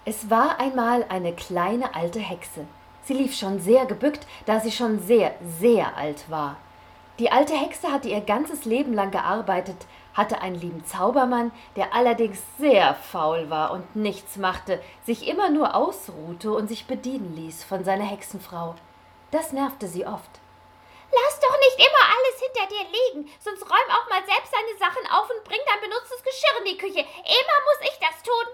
Es war einmal eine kleine alte Hexe. Sie lief schon sehr gebückt, da sie schon sehr, sehr alt war. Die alte Hexe hatte ihr ganzes Leben lang gearbeitet, hatte einen lieben Zaubermann, der allerdings sehr faul war und nichts machte, sich immer nur ausruhte und sich bedienen ließ von seiner Hexenfrau. Das nervte sie oft. Lass doch nicht immer alles hinter dir liegen, sonst räum auch mal selbst deine Sachen auf und bring dein benutztes Geschirr in die Küche. Immer muss ich das tun.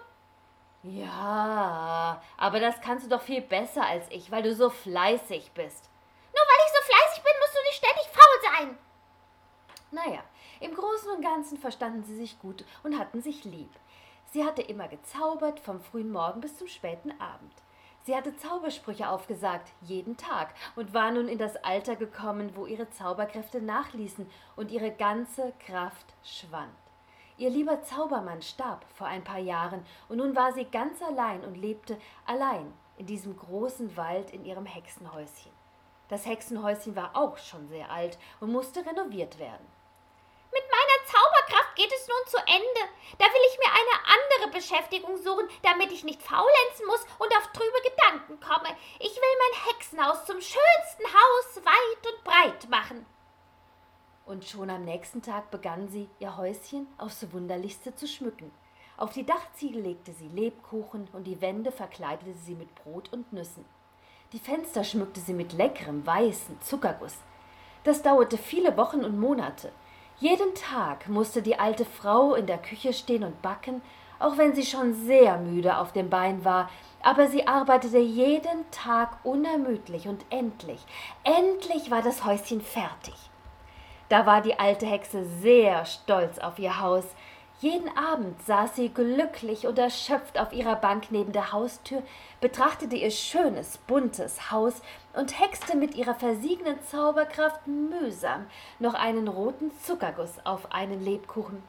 Ja, aber das kannst du doch viel besser als ich, weil du so fleißig bist. Nur weil ich so fleißig bin, musst du nicht ständig faul sein. Naja, im Großen und Ganzen verstanden sie sich gut und hatten sich lieb. Sie hatte immer gezaubert, vom frühen Morgen bis zum späten Abend. Sie hatte Zaubersprüche aufgesagt, jeden Tag, und war nun in das Alter gekommen, wo ihre Zauberkräfte nachließen und ihre ganze Kraft schwand. Ihr lieber Zaubermann starb vor ein paar Jahren, und nun war sie ganz allein und lebte allein in diesem großen Wald in ihrem Hexenhäuschen. Das Hexenhäuschen war auch schon sehr alt und musste renoviert werden. Mit meiner Zauberkraft geht es nun zu Ende. Da will ich mir eine andere Beschäftigung suchen, damit ich nicht faulenzen muss und auf trübe Gedanken komme. Ich will mein Hexenhaus zum schönsten Haus weit und breit machen. Und schon am nächsten Tag begann sie, ihr Häuschen aufs Wunderlichste zu schmücken. Auf die Dachziegel legte sie Lebkuchen und die Wände verkleidete sie mit Brot und Nüssen. Die Fenster schmückte sie mit leckerem, weißen Zuckerguss. Das dauerte viele Wochen und Monate. Jeden Tag musste die alte Frau in der Küche stehen und backen, auch wenn sie schon sehr müde auf dem Bein war, aber sie arbeitete jeden Tag unermüdlich und endlich war das Häuschen fertig. Da war die alte Hexe sehr stolz auf ihr Haus. Jeden Abend saß sie glücklich und erschöpft auf ihrer Bank neben der Haustür, betrachtete ihr schönes, buntes Haus und hexte mit ihrer versiegenden Zauberkraft mühsam noch einen roten Zuckerguss auf einen Lebkuchen.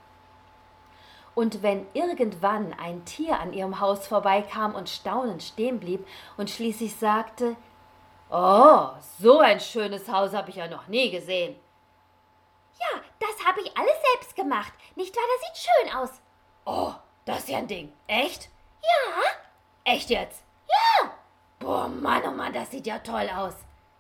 Und wenn irgendwann ein Tier an ihrem Haus vorbeikam und staunend stehen blieb und schließlich sagte: »Oh, so ein schönes Haus habe ich ja noch nie gesehen.« Ja, das habe ich alles selbst gemacht. Nicht wahr, das sieht schön aus. »Oh, das ist ja ein Ding. Echt?« Ja. »Echt jetzt?« Ja. »Boah, Mann, oh Mann, das sieht ja toll aus.«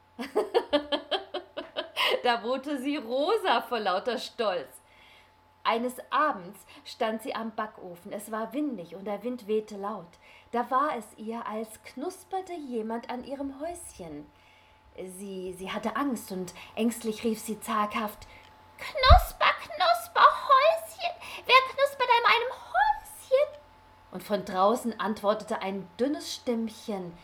Da wurde sie rosa vor lauter Stolz. Eines Abends stand sie am Backofen. Es war windig und der Wind wehte laut. Da war es ihr, als knusperte jemand an ihrem Häuschen. Sie hatte Angst und ängstlich rief sie zaghaft: »Knusper, Knusper, Häuschen! Wer knuspert an meinem Häuschen?« Und von draußen antwortete ein dünnes Stimmchen: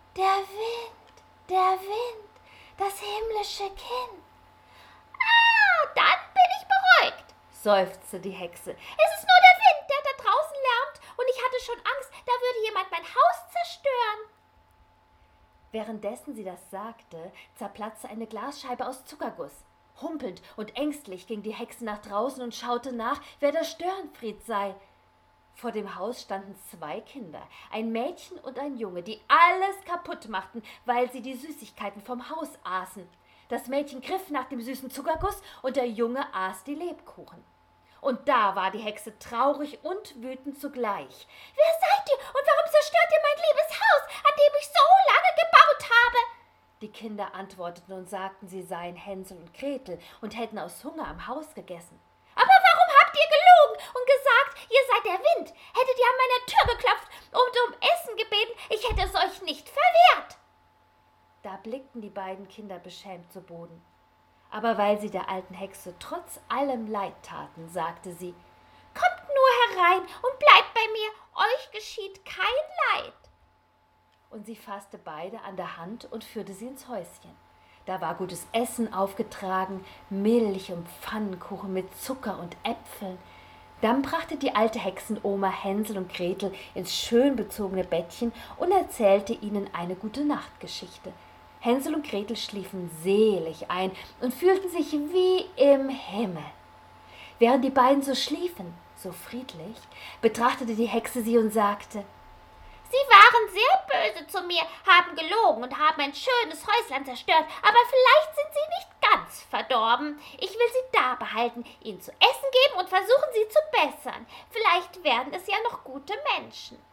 Der Wind, das himmlische Kind.« »Ah, dann bin ich beruhigt«, seufzte die Hexe. »Es ist nur der Wind, der da draußen lärmt, und ich hatte schon Angst, da würde jemand mein Haus zerstören.« Währenddessen sie das sagte, zerplatzte eine Glasscheibe aus Zuckerguss. Humpelnd und ängstlich ging die Hexe nach draußen und schaute nach, wer der Störenfried sei. Vor dem Haus standen 2 Kinder, ein Mädchen und ein Junge, die alles kaputt machten, weil sie die Süßigkeiten vom Haus aßen. Das Mädchen griff nach dem süßen Zuckerguss und der Junge aß die Lebkuchen. Und da war die Hexe traurig und wütend zugleich. »Wer seid ihr und warum zerstört ihr mein liebes Haus, an dem ich so lange gebaut habe?« Die Kinder antworteten und sagten, sie seien Hänsel und Gretel und hätten aus Hunger am Haus gegessen. »Aber warum habt ihr gelogen und gesagt, ihr seid der Wind? Hättet ihr an meiner Tür geklopft und um Essen gebeten, ich hätte es euch nicht verwehrt.« Da blickten die beiden Kinder beschämt zu Boden. Aber weil sie der alten Hexe trotz allem leid taten, sagte sie: »Kommt nur herein und bleibt bei mir, euch geschieht kein Leid.« Und sie fasste beide an der Hand und führte sie ins Häuschen. Da war gutes Essen aufgetragen, Milch und Pfannkuchen mit Zucker und Äpfeln. Dann brachte die alte Hexenoma Hänsel und Gretel ins schön bezogene Bettchen und erzählte ihnen eine Gute-Nacht-Geschichte. Hänsel und Gretel schliefen selig ein und fühlten sich wie im Himmel. Während die beiden so schliefen, so friedlich, betrachtete die Hexe sie und sagte: »Sie waren sehr böse zu mir, haben gelogen und haben ein schönes Häuslein zerstört, aber vielleicht sind sie nicht ganz verdorben. Ich will sie da behalten, ihnen zu essen geben und versuchen, sie zu bessern. Vielleicht werden es ja noch gute Menschen.«